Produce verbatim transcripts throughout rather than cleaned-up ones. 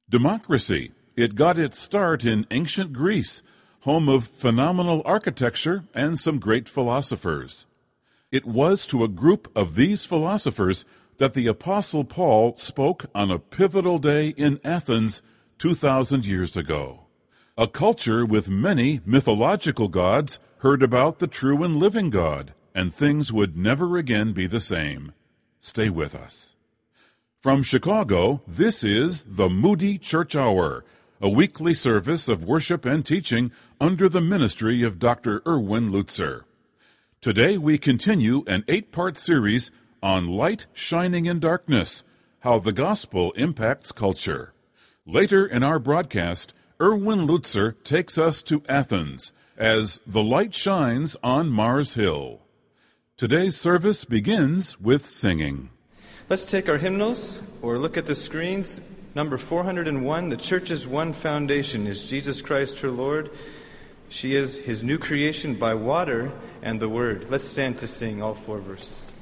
Democracy. It got its start in ancient Greece, home of phenomenal architecture and some great philosophers. It was to a group of these philosophers that the Apostle Paul spoke on a pivotal day in Athens two thousand years ago. A culture with many mythological gods heard about the true and living God, and things would never again be the same. Stay with us. From Chicago, this is the Moody Church Hour, a weekly service of worship and teaching under the ministry of Doctor Erwin Lutzer. Today we continue an eight-part series on light shining in darkness, how the gospel impacts culture. Later in our broadcast, Erwin Lutzer takes us to Athens as the light shines on Mars Hill. Today's service begins with singing. Let's take our hymnals or look at the screens. Number four hundred one, the church's one foundation is Jesus Christ her Lord. She is his new creation by water and the word. Let's stand to sing all four verses.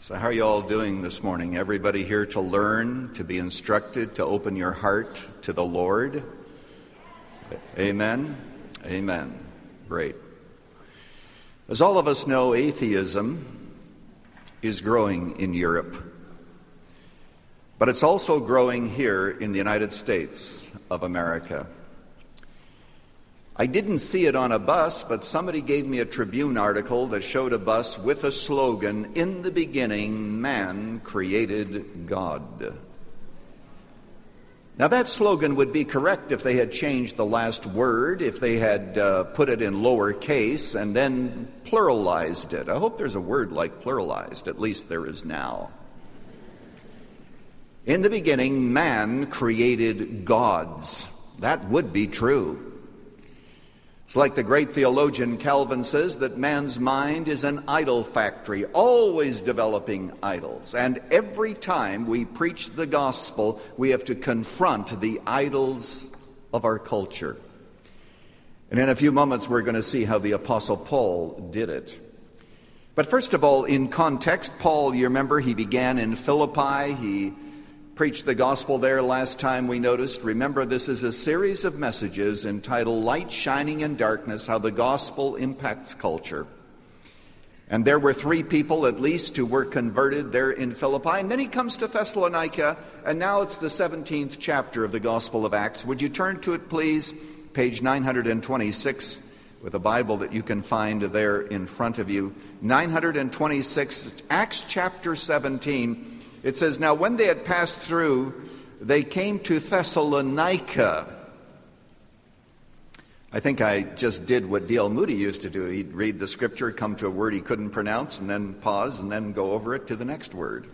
So how are you all doing this morning? Everybody here to learn, to be instructed, to open your heart to the Lord? Amen? Amen. Great. As all of us know, atheism is growing in Europe. But it's also growing here in the United States of America. I didn't see it on a bus, but somebody gave me a Tribune article that showed a bus with a slogan, "In the beginning, man created God." Now that slogan would be correct if they had changed the last word, if they had uh, put it in lowercase and then pluralized it. I hope there's a word like pluralized, at least there is now. In the beginning, man created gods. That would be true. It's like the great theologian Calvin says that man's mind is an idol factory, always developing idols. And every time we preach the gospel, we have to confront the idols of our culture. And in a few moments, we're going to see how the Apostle Paul did it. But first of all, in context, Paul, you remember, he began in Philippi. He preached the gospel there last time we noticed. Remember, this is a series of messages entitled Light Shining in Darkness, How the Gospel Impacts Culture. And there were three people at least who were converted there in Philippi. And then he comes to Thessalonica, and now it's the seventeenth chapter of the Gospel of Acts. Would you turn to it, please? Page nine hundred twenty-six, with a Bible that you can find there in front of you. nine hundred twenty-six, Acts chapter seventeen. It says, "Now when they had passed through, they came to Thessalonica." I think I just did what D L Moody used to do. He'd read the scripture, come to a word he couldn't pronounce, and then pause, and then go over it to the next word.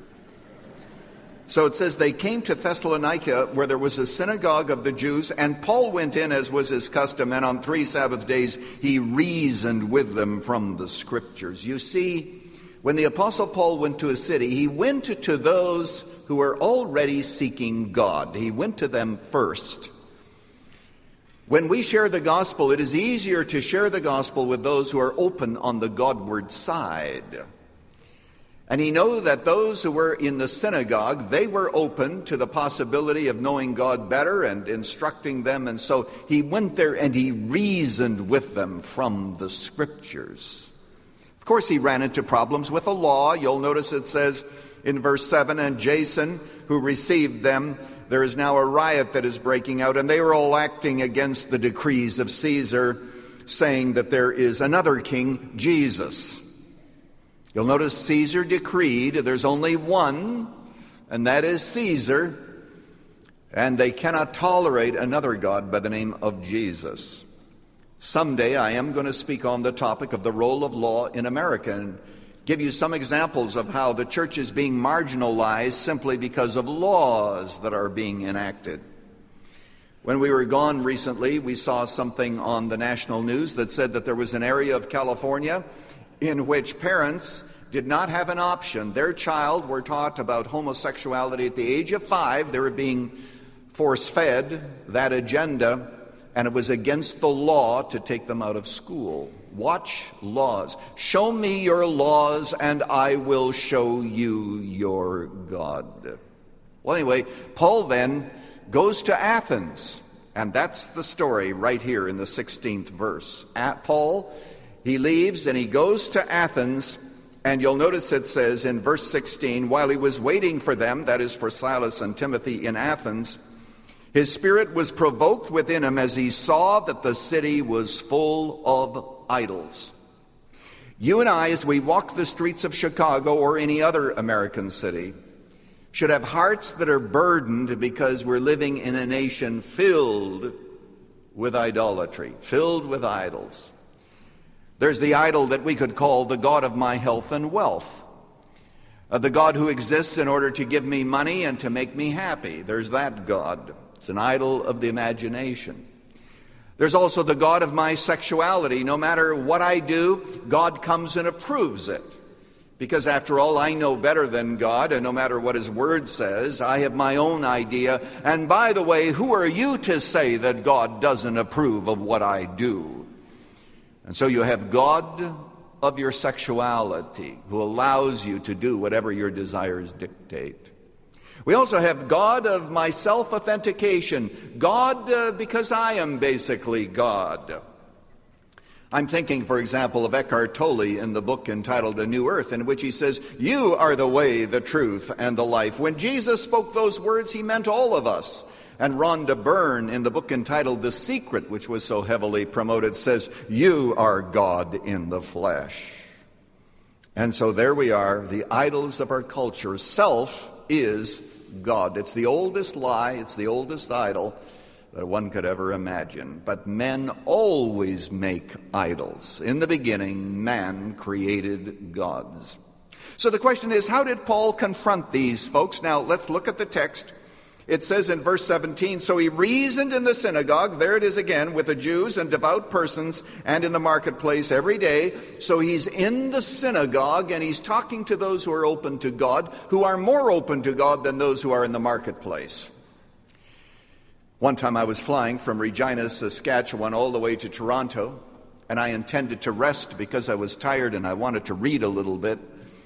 So it says, they came to Thessalonica, where there was a synagogue of the Jews, and Paul went in as was his custom, and on three Sabbath days he reasoned with them from the scriptures. You see, when the Apostle Paul went to a city, he went to those who were already seeking God. He went to them first. When we share the gospel, it is easier to share the gospel with those who are open on the Godward side. And he knew that those who were in the synagogue, they were open to the possibility of knowing God better and instructing them. And so he went there and he reasoned with them from the scriptures. Of course, he ran into problems with the law. You'll notice it says in verse seven, "And Jason, who received them, there is now a riot that is breaking out, and they are all acting against the decrees of Caesar, saying that there is another king, Jesus." You'll notice Caesar decreed, there's only one, and that is Caesar, and they cannot tolerate another god by the name of Jesus. Someday I am going to speak on the topic of the role of law in America and give you some examples of how the church is being marginalized simply because of laws that are being enacted. When we were gone recently, we saw something on the national news that said that there was an area of California in which parents did not have an option. Their child were taught about homosexuality at the age of five. They were being force-fed that agenda, and it was against the law to take them out of school. Watch laws. Show me your laws, and I will show you your God. Well, anyway, Paul then goes to Athens, and that's the story right here in the sixteenth verse. At Paul, he leaves and he goes to Athens, and you'll notice it says in verse sixteen, while he was waiting for them, that is for Silas and Timothy in Athens, his spirit was provoked within him as he saw that the city was full of idols. You and I, as we walk the streets of Chicago or any other American city, should have hearts that are burdened because we're living in a nation filled with idolatry, filled with idols. There's the idol that we could call the God of my health and wealth. Uh, the God who exists in order to give me money and to make me happy. There's that God. It's an idol of the imagination. There's also the God of my sexuality. No matter what I do, God comes and approves it. Because after all, I know better than God, and no matter what His Word says, I have my own idea. And by the way, who are you to say that God doesn't approve of what I do? And so you have God of your sexuality, who allows you to do whatever your desires dictate. We also have God of my self-authentication, God uh, because I am basically God. I'm thinking, for example, of Eckhart Tolle in the book entitled A New Earth, in which he says, "You are the way, the truth, and the life." When Jesus spoke those words, he meant all of us. And Rhonda Byrne, in the book entitled The Secret, which was so heavily promoted, says, "You are God in the flesh." And so there we are, the idols of our culture. Self is God. It's the oldest lie, it's the oldest idol that one could ever imagine. But men always make idols. In the beginning, man created gods. So the question is, how did Paul confront these folks? Now, let's look at the text. It says in verse seventeen, "So he reasoned in the synagogue," there it is again, "with the Jews and devout persons, and in the marketplace every day." So he's in the synagogue, and he's talking to those who are open to God, who are more open to God than those who are in the marketplace. One time I was flying from Regina, Saskatchewan, all the way to Toronto, and I intended to rest because I was tired and I wanted to read a little bit.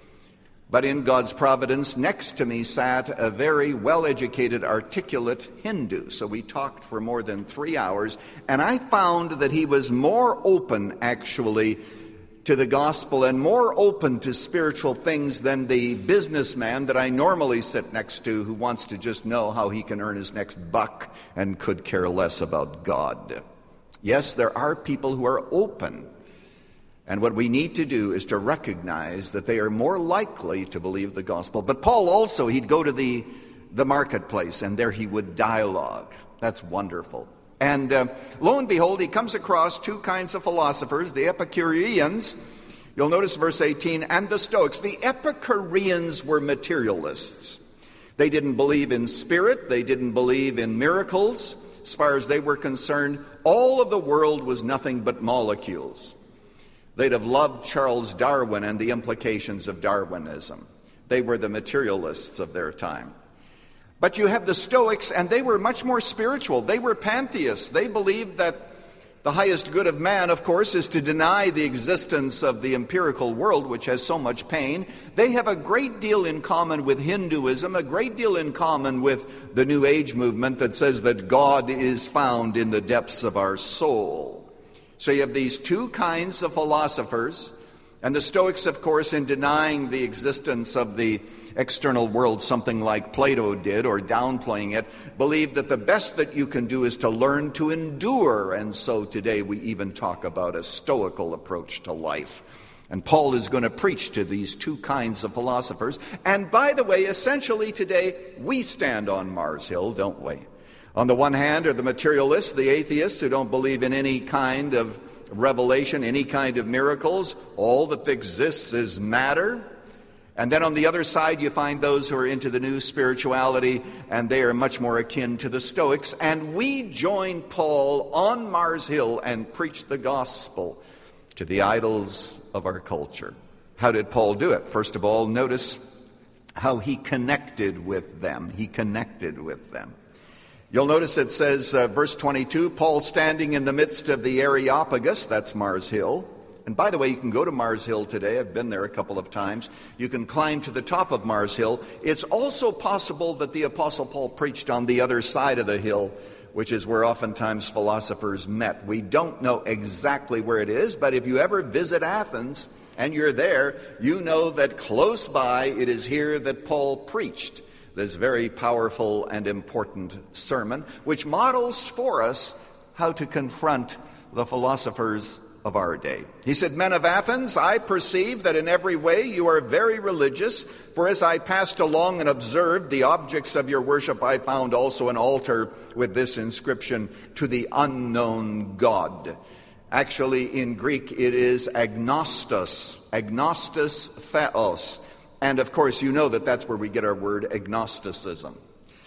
But in God's providence, next to me sat a very well-educated, articulate Hindu. So we talked for more than three hours, and I found that he was more open, actually, to the gospel and more open to spiritual things than the businessman that I normally sit next to, who wants to just know how he can earn his next buck and could care less about God. Yes, there are people who are open. And what we need to do is to recognize that they are more likely to believe the gospel. But Paul also, he'd go to the, the marketplace, and there he would dialogue. That's wonderful. And uh, lo and behold, he comes across two kinds of philosophers, the Epicureans. You'll notice verse eighteen, and the Stoics. The Epicureans were materialists. They didn't believe in spirit. They didn't believe in miracles. As far as they were concerned, all of the world was nothing but molecules. They'd have loved Charles Darwin and the implications of Darwinism. They were the materialists of their time. But you have the Stoics, and they were much more spiritual. They were pantheists. They believed that the highest good of man, of course, is to deny the existence of the empirical world, which has so much pain. They have a great deal in common with Hinduism, a great deal in common with the New Age movement that says that God is found in the depths of our soul. So you have these two kinds of philosophers, and the Stoics, of course, in denying the existence of the external world, something like Plato did, or downplaying it, believed that the best that you can do is to learn to endure. And so today we even talk about a stoical approach to life. And Paul is going to preach to these two kinds of philosophers. And by the way, essentially today, we stand on Mars Hill, don't we? On the one hand are the materialists, the atheists, who don't believe in any kind of revelation, any kind of miracles. All that exists is matter. And then on the other side, you find those who are into the new spirituality, and they are much more akin to the Stoics. And we join Paul on Mars Hill and preach the gospel to the idols of our culture. How did Paul do it? First of all, notice how he connected with them. He connected with them. You'll notice it says, uh, verse twenty-two, Paul standing in the midst of the Areopagus, that's Mars Hill. And by the way, you can go to Mars Hill today. I've been there a couple of times. You can climb to the top of Mars Hill. It's also possible that the Apostle Paul preached on the other side of the hill, which is where oftentimes philosophers met. We don't know exactly where it is, but if you ever visit Athens and you're there, you know that close by it is here that Paul preached this very powerful and important sermon, which models for us how to confront the philosophers of our day. He said, "Men of Athens, I perceive that in every way you are very religious, for as I passed along and observed the objects of your worship, I found also an altar with this inscription, 'To the unknown God.'" Actually, in Greek, it is agnostos, agnostos theos. And of course, you know that that's where we get our word agnosticism.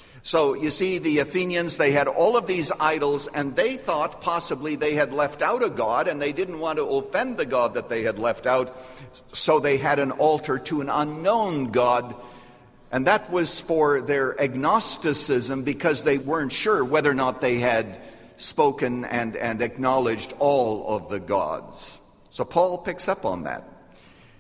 So you see, the Athenians, they had all of these idols, and they thought possibly they had left out a god, and they didn't want to offend the god that they had left out, so they had an altar to an unknown god. And that was for their agnosticism, because they weren't sure whether or not they had spoken and, and acknowledged all of the gods. So Paul picks up on that.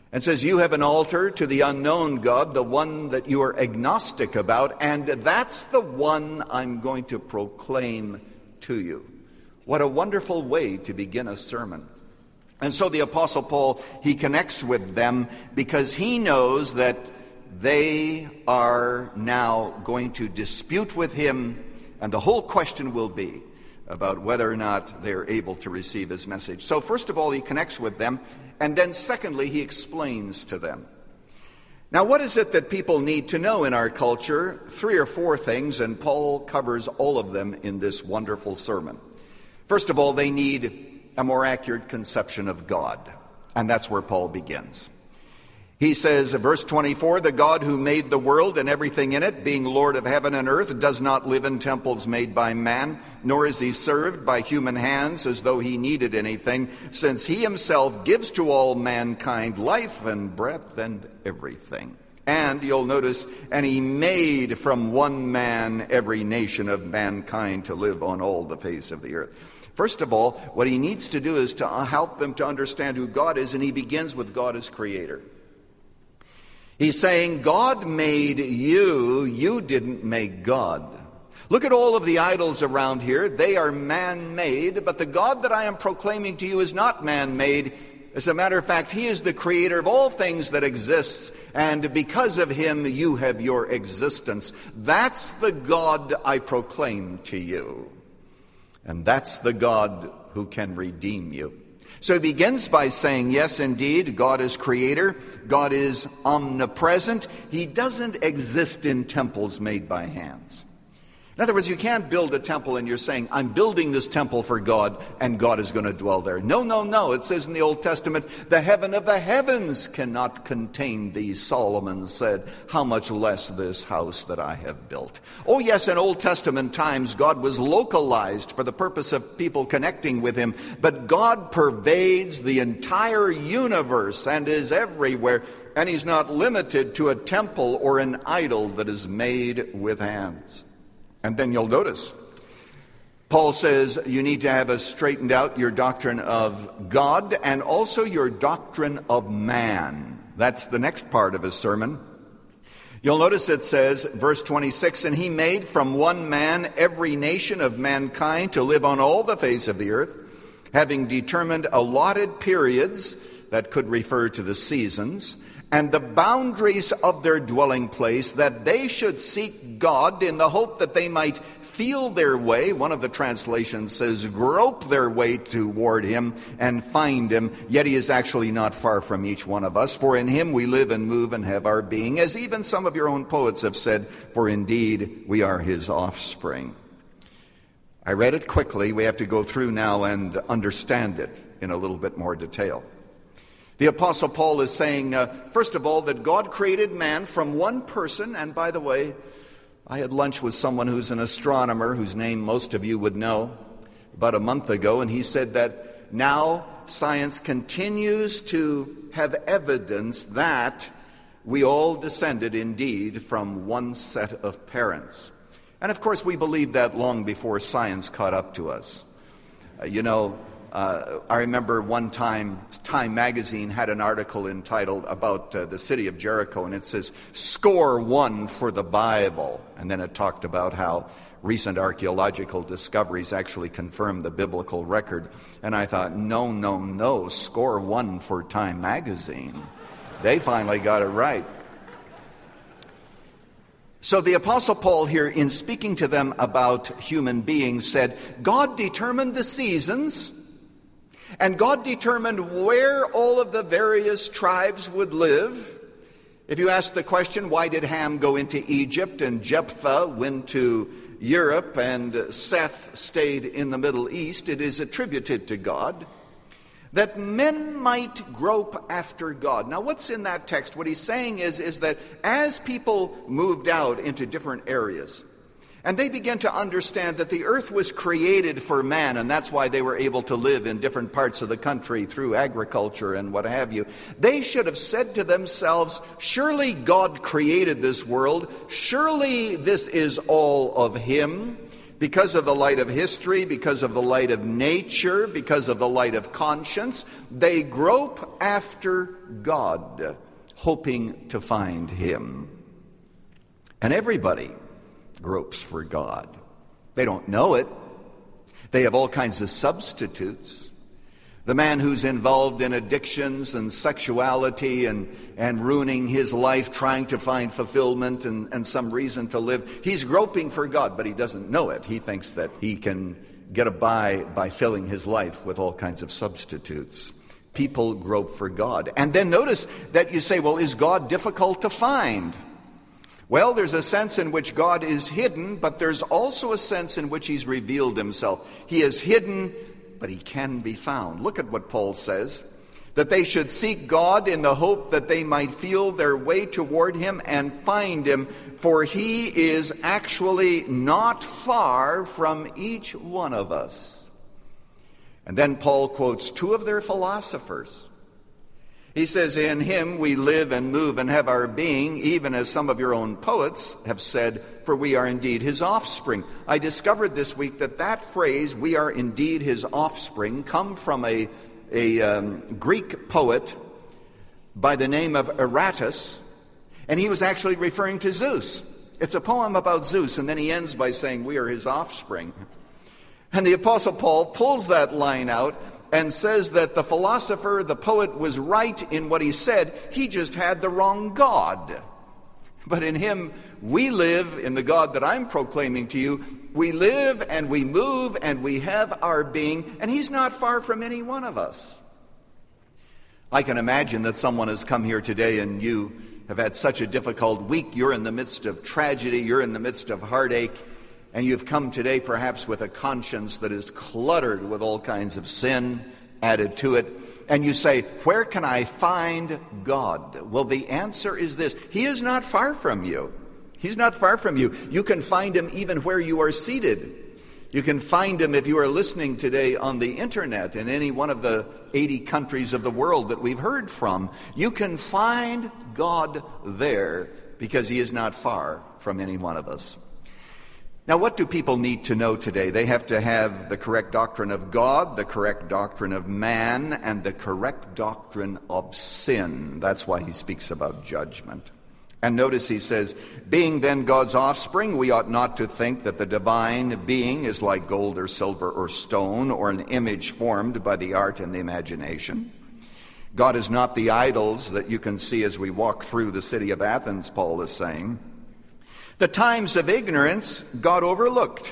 and says, you have an altar to the unknown God, the one that you are agnostic about, and that's the one I'm going to proclaim to you. What a wonderful way to begin a sermon. And so the Apostle Paul, he connects with them because he knows that they are now going to dispute with him, and the whole question will be about whether or not they're able to receive his message. So first of all, he connects with them, and then secondly, he explains to them. Now, what is it that people need to know in our culture? Three or four things, and Paul covers all of them in this wonderful sermon. First of all, they need a more accurate conception of God, and that's where Paul begins. He says, verse twenty-four, the God who made the world and everything in it, being Lord of heaven and earth, does not live in temples made by man, nor is he served by human hands as though he needed anything, since he himself gives to all mankind life and breath and everything. And you'll notice, and he made from one man every nation of mankind to live on all the face of the earth. First of all, what he needs to do is to help them to understand who God is, and he begins with God as creator. He's saying, God made you, you didn't make God. Look at all of the idols around here. They are man-made, but the God that I am proclaiming to you is not man-made. As a matter of fact, he is the creator of all things that exists, and because of him, you have your existence. That's the God I proclaim to you. And that's the God who can redeem you. So he begins by saying, yes, indeed, God is creator. God is omnipresent. He doesn't exist in temples made by hands. In other words, you can't build a temple and you're saying, I'm building this temple for God and God is going to dwell there. No, no, no. It says in the Old Testament, the heaven of the heavens cannot contain thee, Solomon said, how much less this house that I have built. Oh yes, in Old Testament times, God was localized for the purpose of people connecting with him, but God pervades the entire universe and is everywhere, and he's not limited to a temple or an idol that is made with hands. And then you'll notice, Paul says you need to have a straightened out your doctrine of God and also your doctrine of man. That's the next part of his sermon. You'll notice it says, verse twenty-six, and he made from one man every nation of mankind to live on all the face of the earth, having determined allotted periods that could refer to the seasons, and the boundaries of their dwelling place, that they should seek God in the hope that they might feel their way. One of the translations says, grope their way toward him and find him. Yet he is actually not far from each one of us. For in him we live and move and have our being, as even some of your own poets have said, for indeed we are his offspring. I read it quickly. We have to go through now and understand it in a little bit more detail. The Apostle Paul is saying, uh, first of all, that God created man from one person. And by the way, I had lunch with someone who's an astronomer, whose name most of you would know, about a month ago. And he said that now science continues to have evidence that we all descended indeed from one set of parents. And of course, we believed that long before science caught up to us. Uh, you know, Uh, I remember one time Time magazine had an article entitled about uh, the city of Jericho, and it says, score one for the Bible. And then it talked about how recent archaeological discoveries actually confirm the biblical record. And I thought, no, no, no, score one for Time magazine. They finally got it right. So the Apostle Paul here, in speaking to them about human beings, said, God determined the seasons, and God determined where all of the various tribes would live. If you ask the question, why did Ham go into Egypt and Jephthah went to Europe and Seth stayed in the Middle East, it is attributed to God, that men might grope after God. Now, what's in that text? What he's saying is, is that as people moved out into different areas, and they began to understand that the earth was created for man, and that's why they were able to live in different parts of the country through agriculture and what have you. They should have said to themselves, surely God created this world. Surely this is all of him. because of the light of history, because of the light of nature, because of the light of conscience. They grope after God, hoping to find him. And everybody gropes for God. They don't know it. They have all kinds of substitutes. The man who's involved in addictions and sexuality and, and ruining his life, trying to find fulfillment and, and some reason to live, he's groping for God, but he doesn't know it. He thinks that he can get by by filling his life with all kinds of substitutes. People grope for God. And then notice that you say, well, is God difficult to find? Well, there's a sense in which God is hidden, but there's also a sense in which he's revealed himself. He is hidden, but he can be found. Look at what Paul says, that they should seek God in the hope that they might feel their way toward him and find him, for he is actually not far from each one of us. And then Paul quotes two of their philosophers. He says, in him we live and move and have our being, even as some of your own poets have said, for we are indeed his offspring. I discovered this week that that phrase, we are indeed his offspring, come from a, a um, Greek poet by the name of Aratus, and he was actually referring to Zeus. It's a poem about Zeus, and then he ends by saying, we are his offspring. And the Apostle Paul pulls that line out and says that the philosopher, the poet, was right in what he said. He just had the wrong God. But in him, we live, in the God that I'm proclaiming to you, we live and we move and we have our being, and he's not far from any one of us. I can imagine that someone has come here today and you have had such a difficult week. You're in the midst of tragedy, you're in the midst of heartache, and you've come today perhaps with a conscience that is cluttered with all kinds of sin added to it. And you say, where can I find God? Well, the answer is this. He is not far from you. He's not far from you. You can find him even where you are seated. You can find him if you are listening today on the internet in any one of the eighty countries of the world that we've heard from. You can find God there because he is not far from any one of us. Now, what do people need to know today? They have to have the correct doctrine of God, the correct doctrine of man, and the correct doctrine of sin. That's why he speaks about judgment. And notice he says, being then God's offspring, we ought not to think that the divine being is like gold or silver or stone or an image formed by the art and the imagination. God is not the idols that you can see as we walk through the city of Athens, Paul is saying. The times of ignorance God overlooked.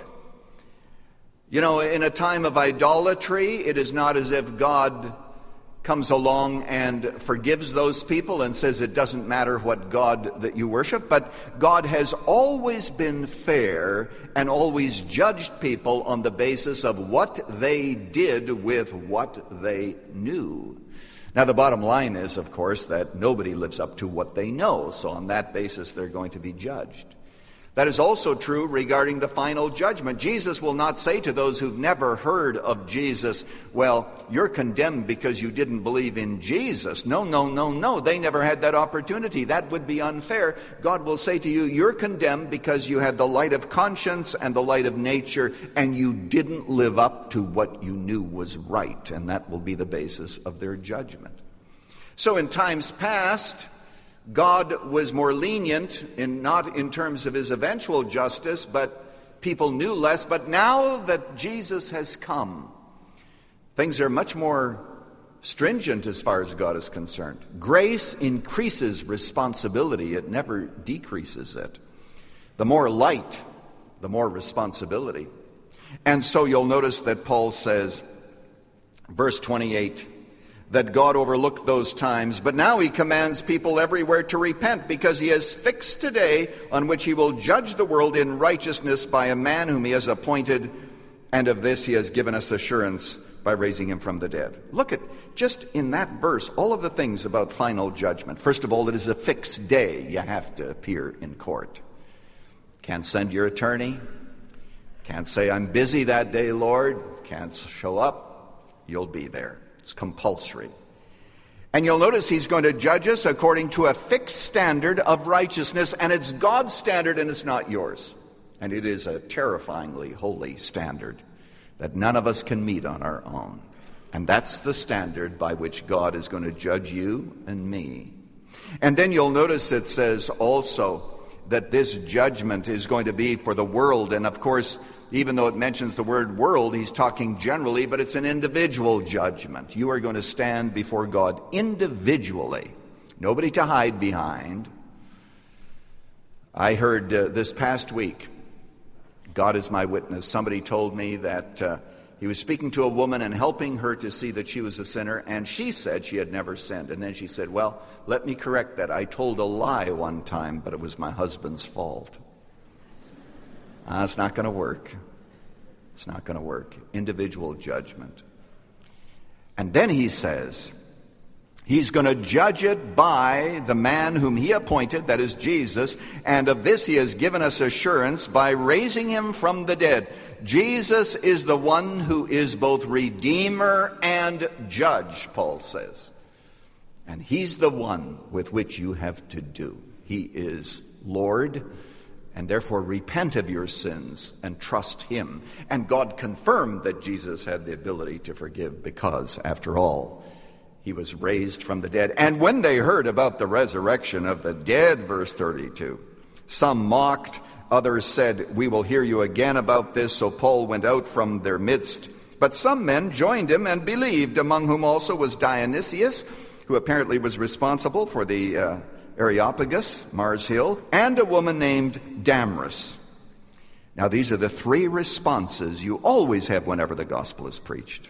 You know, in a time of idolatry, it is not as if God comes along and forgives those people and says it doesn't matter what God that you worship, but God has always been fair and always judged people on the basis of what they did with what they knew. Now, the bottom line is, of course, that nobody lives up to what they know, so on that basis they're going to be judged. That is also true regarding the final judgment. Jesus will not say to those who've never heard of Jesus, well, you're condemned because you didn't believe in Jesus. No, no, no, no. They never had that opportunity. That would be unfair. God will say to you, you're condemned because you had the light of conscience and the light of nature, and you didn't live up to what you knew was right. And that will be the basis of their judgment. So in times past, God was more lenient, in not in terms of his eventual justice, but people knew less. But now that Jesus has come, things are much more stringent as far as God is concerned. Grace increases responsibility. It never decreases it. The more light, the more responsibility. And so you'll notice that Paul says, verse twenty-eight, that God overlooked those times, but now he commands people everywhere to repent, because he has fixed a day on which he will judge the world in righteousness by a man whom he has appointed, and of this he has given us assurance by raising him from the dead. Look at, just in that verse, all of the things about final judgment. First of all, it is a fixed day. You have to appear in court. Can't send your attorney. Can't say, I'm busy that day, Lord. Can't show up. You'll be there. It's compulsory. And you'll notice he's going to judge us according to a fixed standard of righteousness, and it's God's standard and it's not yours. And it is a terrifyingly holy standard that none of us can meet on our own. And that's the standard by which God is going to judge you and me. And then you'll notice it says also that this judgment is going to be for the world. And of course, even though it mentions the word world, he's talking generally, but it's an individual judgment. You are going to stand before God individually. Nobody to hide behind. I heard uh, this past week, God is my witness, somebody told me that uh, he was speaking to a woman and helping her to see that she was a sinner, and she said she had never sinned. And then she said, well, let me correct that. I told a lie one time, but it was my husband's fault. Uh, it's not going to work. It's not going to work. Individual judgment. And then he says, he's going to judge it by the man whom he appointed, that is Jesus, and of this he has given us assurance by raising him from the dead. Jesus is the one who is both Redeemer and Judge, Paul says. And he's the one with which you have to do. He is Lord, and therefore repent of your sins and trust him. And God confirmed that Jesus had the ability to forgive because, after all, he was raised from the dead. And when they heard about the resurrection of the dead, verse thirty-two, some mocked, others said, we will hear you again about this. So Paul went out from their midst. But some men joined him and believed, among whom also was Dionysius, who apparently was responsible for the uh, Areopagus, Mars Hill, and a woman named Damaris. Now these are the three responses you always have whenever the gospel is preached.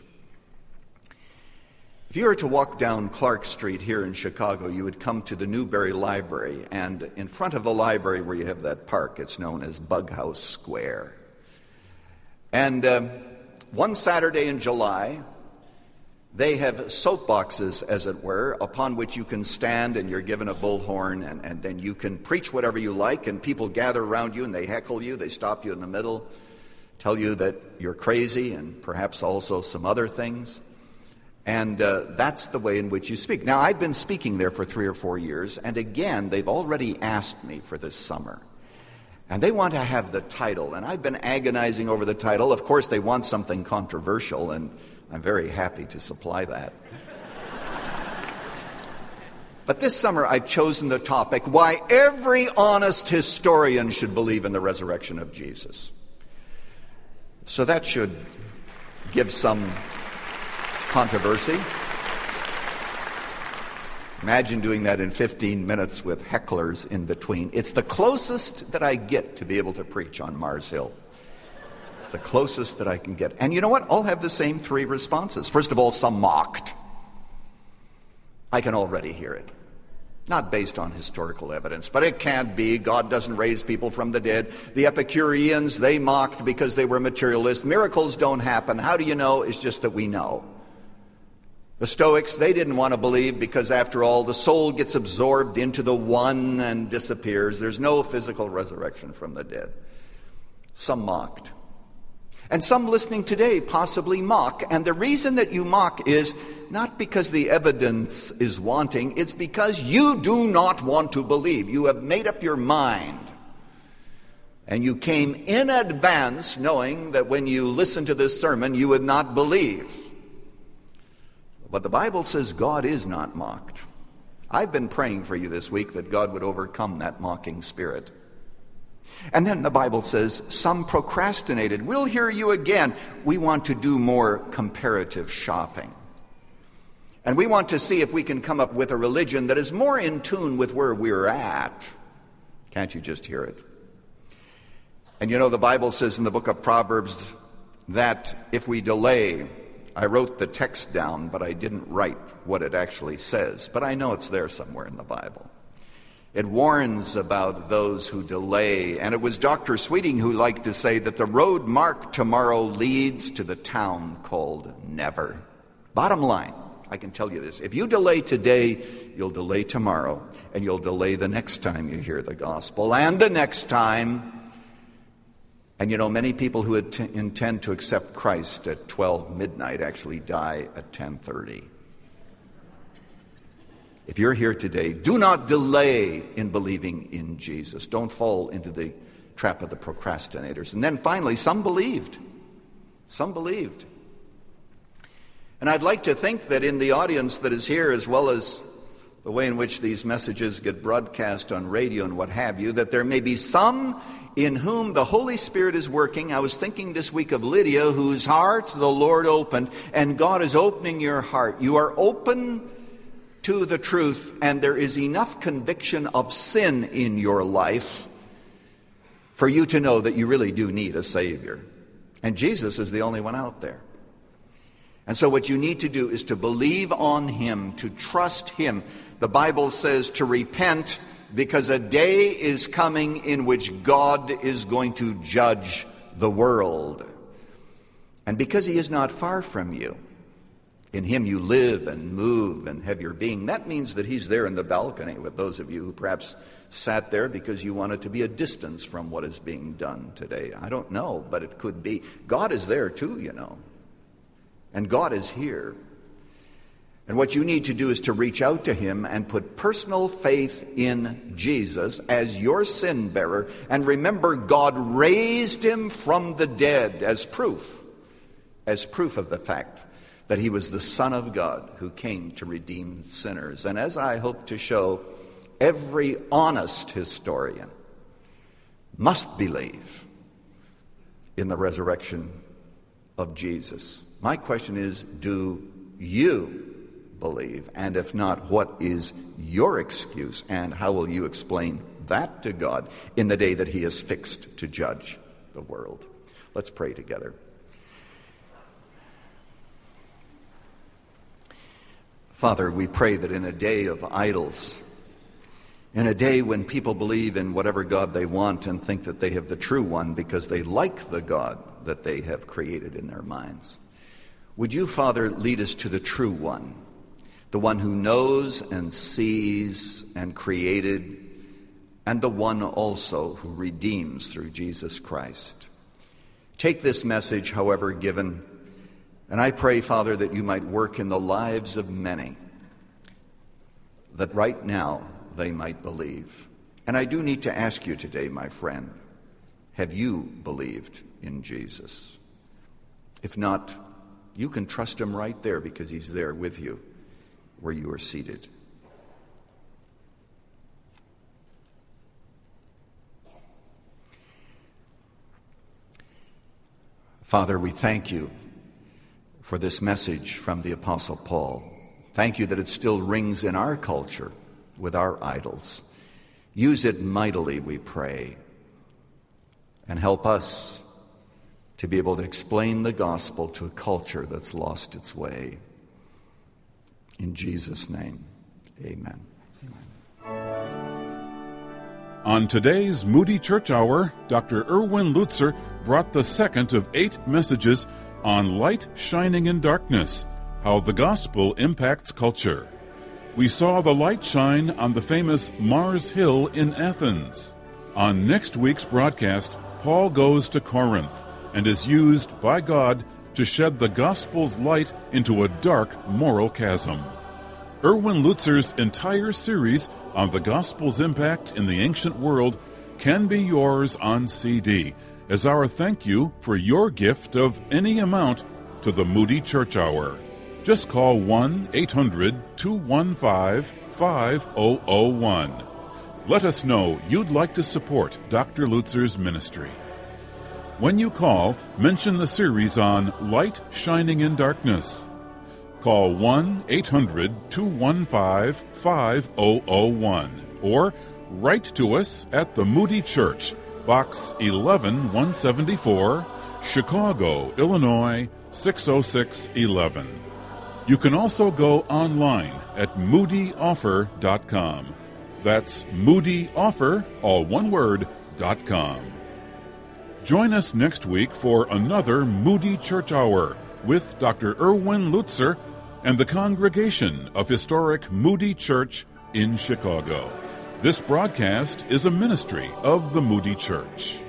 If you were to walk down Clark Street here in Chicago, you would come to the Newberry Library, and in front of the library where you have that park, it's known as Bughouse Square. And uh, one Saturday in July, they have soapboxes, as it were, upon which you can stand and you're given a bullhorn, and, and then you can preach whatever you like, and people gather around you and they heckle you, they stop you in the middle, tell you that you're crazy and perhaps also some other things. And uh, that's the way in which you speak. Now, I've been speaking there for three or four years, and again, they've already asked me for this summer. And they want to have the title, and I've been agonizing over the title. Of course, they want something controversial, and I'm very happy to supply that. But this summer, I've chosen the topic, Why Every Honest Historian Should Believe in the Resurrection of Jesus. So that should give some controversy. Imagine doing that in fifteen minutes with hecklers in between. It's the closest that I get to be able to preach on Mars Hill. It's the closest that I can get. And you know what? I'll have the same three responses. First of all, some mocked. I can already hear it. Not based on historical evidence, but it can't be. God doesn't raise people from the dead. The Epicureans, they mocked because they were materialists. Miracles don't happen. How do you know? It's just that we know. The Stoics, they didn't want to believe because, after all, the soul gets absorbed into the one and disappears. There's no physical resurrection from the dead. Some mocked. And some listening today possibly mock. And the reason that you mock is not because the evidence is wanting. It's because you do not want to believe. You have made up your mind. And you came in advance knowing that when you listened to this sermon, you would not believe. But the Bible says God is not mocked. I've been praying for you this week that God would overcome that mocking spirit. And then the Bible says some procrastinated. We'll hear you again. We want to do more comparative shopping. And we want to see if we can come up with a religion that is more in tune with where we're at. Can't you just hear it? And you know, the Bible says in the book of Proverbs that if we delay, I wrote the text down, but I didn't write what it actually says. But I know it's there somewhere in the Bible. It warns about those who delay. And it was Doctor Sweeting who liked to say that the road marked tomorrow leads to the town called never. Bottom line, I can tell you this. If you delay today, you'll delay tomorrow. And you'll delay the next time you hear the gospel. And the next time. And you know, many people who at- intend to accept Christ at twelve midnight actually die at ten thirty. If you're here today, do not delay in believing in Jesus. Don't fall into the trap of the procrastinators. And then finally, some believed. Some believed. And I'd like to think that in the audience that is here, as well as the way in which these messages get broadcast on radio and what have you, that there may be some in whom the Holy Spirit is working. I was thinking this week of Lydia, whose heart the Lord opened, and God is opening your heart. You are open to the truth, and there is enough conviction of sin in your life for you to know that you really do need a Savior. And Jesus is the only one out there. And so what you need to do is to believe on Him, to trust Him. The Bible says to repent, because a day is coming in which God is going to judge the world. And because He is not far from you, in Him you live and move and have your being. That means that He's there in the balcony with those of you who perhaps sat there because you wanted to be a distance from what is being done today. I don't know, but it could be. God is there too, you know. And God is here. And what you need to do is to reach out to Him and put personal faith in Jesus as your sin bearer. And remember, God raised Him from the dead as proof, as proof of the fact that He was the Son of God who came to redeem sinners. And as I hope to show, every honest historian must believe in the resurrection of Jesus. My question is, do you believe? And if not, what is your excuse? And how will you explain that to God in the day that He is fixed to judge the world? Let's pray together. Father, we pray that in a day of idols, in a day when people believe in whatever God they want and think that they have the true one because they like the God that they have created in their minds, would you, Father, lead us to the true one, the one who knows and sees and created, and the one also who redeems through Jesus Christ. Take this message, however given, and I pray, Father, that you might work in the lives of many, that right now they might believe. And I do need to ask you today, my friend, have you believed in Jesus? If not, you can trust Him right there because He's there with you where you are seated. Father, we thank you for this message from the Apostle Paul. Thank you that it still rings in our culture with our idols. Use it mightily, we pray, and help us to be able to explain the gospel to a culture that's lost its way. In Jesus' name, amen. Amen. On today's Moody Church Hour, Doctor Erwin Lutzer brought the second of eight messages on light shining in darkness, how the gospel impacts culture. We saw the light shine on the famous Mars Hill in Athens. On next week's broadcast, Paul goes to Corinth and is used by God to shed the gospel's light into a dark moral chasm. Erwin Lutzer's entire series on the gospel's impact in the ancient world can be yours on C D as our thank you for your gift of any amount to the Moody Church Hour. Just call one eight hundred two one five five zero zero one. Let us know you'd like to support Doctor Lutzer's ministry. When you call, mention the series on Light Shining in Darkness. Call one eight hundred two one five five zero zero one or write to us at the Moody Church, Box eleven one seventy-four, Chicago, Illinois six oh six one one. You can also go online at moody offer dot com. That's moody offer, all one word, dot com. Join us next week for another Moody Church Hour with Doctor Erwin Lutzer and the congregation of historic Moody Church in Chicago. This broadcast is a ministry of the Moody Church.